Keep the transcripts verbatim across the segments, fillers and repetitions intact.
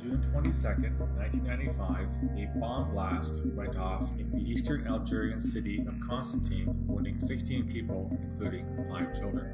June twenty-second, nineteen ninety-five, a bomb blast went off in the eastern Algerian city of Constantine, wounding sixteen people, including five children.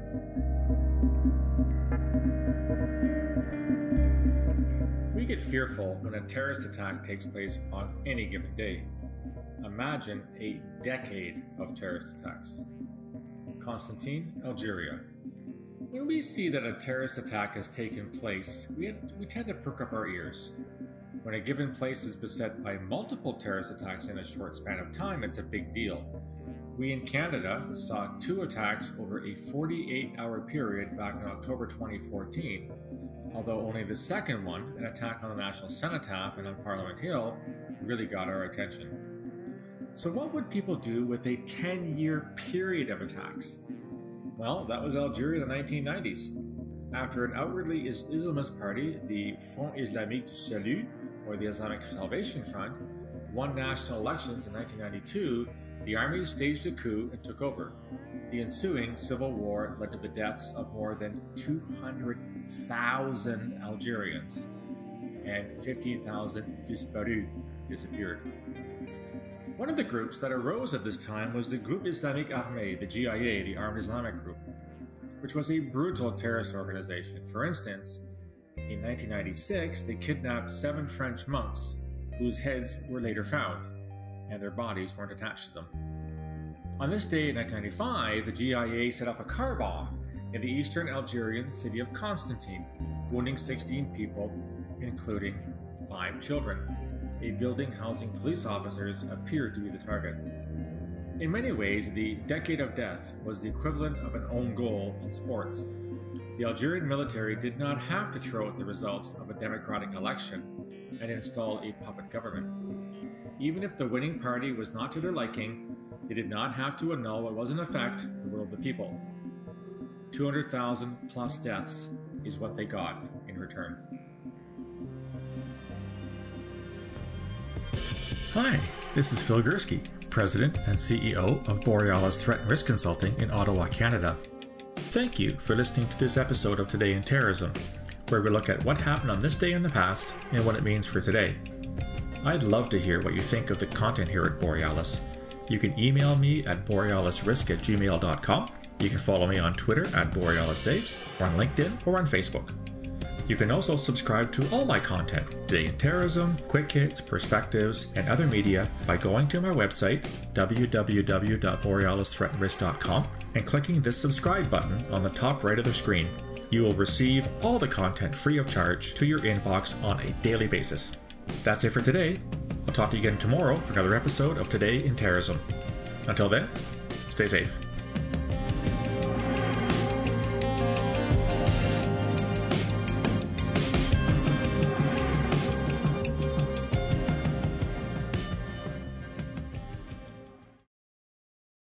We get fearful when a terrorist attack takes place on any given day. Imagine a decade of terrorist attacks. Constantine, Algeria. When we see that a terrorist attack has taken place, we, had, we tend to perk up our ears. When a given place is beset by multiple terrorist attacks in a short span of time, it's a big deal. We in Canada saw two attacks over a forty-eight hour period back in October twenty fourteen, although only the second one, an attack on the National Cenotaph and on Parliament Hill, really got our attention. So what would people do with a ten year period of attacks? Well, that was Algeria in the nineteen nineties. After an outwardly Islamist party, the Front Islamique du Salut, or the Islamic Salvation Front, won national elections in nineteen ninety-two, the army staged a coup and took over. The ensuing civil war led to the deaths of more than two hundred thousand Algerians, and fifteen thousand disparus, disappeared. One of the groups that arose at this time was the Groupe Islamique Armé, the G I A, the Armed Islamic Group, which was a brutal terrorist organization. For instance, in nineteen ninety-six, they kidnapped seven French monks whose heads were later found, and their bodies weren't attached to them. On this day in nineteen ninety-five, the G I A set off a car bomb in the eastern Algerian city of Constantine, wounding sixteen people, including five children. A building housing police officers appeared to be the target. In many ways, the Decade of Death was the equivalent of an own goal in sports. The Algerian military did not have to throw out the results of a democratic election and install a puppet government. Even if the winning party was not to their liking, they did not have to annul what was in effect the will of the people. two hundred thousand plus deaths is what they got in return. Hi, this is Phil Gursky, President and C E O of Borealis Threat and Risk Consulting in Ottawa, Canada. Thank you for listening to this episode of Today in Terrorism, where we look at what happened on this day in the past and what it means for today. I'd love to hear what you think of the content here at Borealis. You can email me at borealisrisk at gmail dot com. You can follow me on Twitter at BorealisSaves, or on LinkedIn, or on Facebook. You can also subscribe to all my content, Today in Terrorism, Quick Hits, Perspectives, and other media by going to my website, w w w dot borealis threat and risk dot com, and clicking this subscribe button on the top right of the screen. You will receive all the content free of charge to your inbox on a daily basis. That's it for today. I'll talk to you again tomorrow for another episode of Today in Terrorism. Until then, stay safe.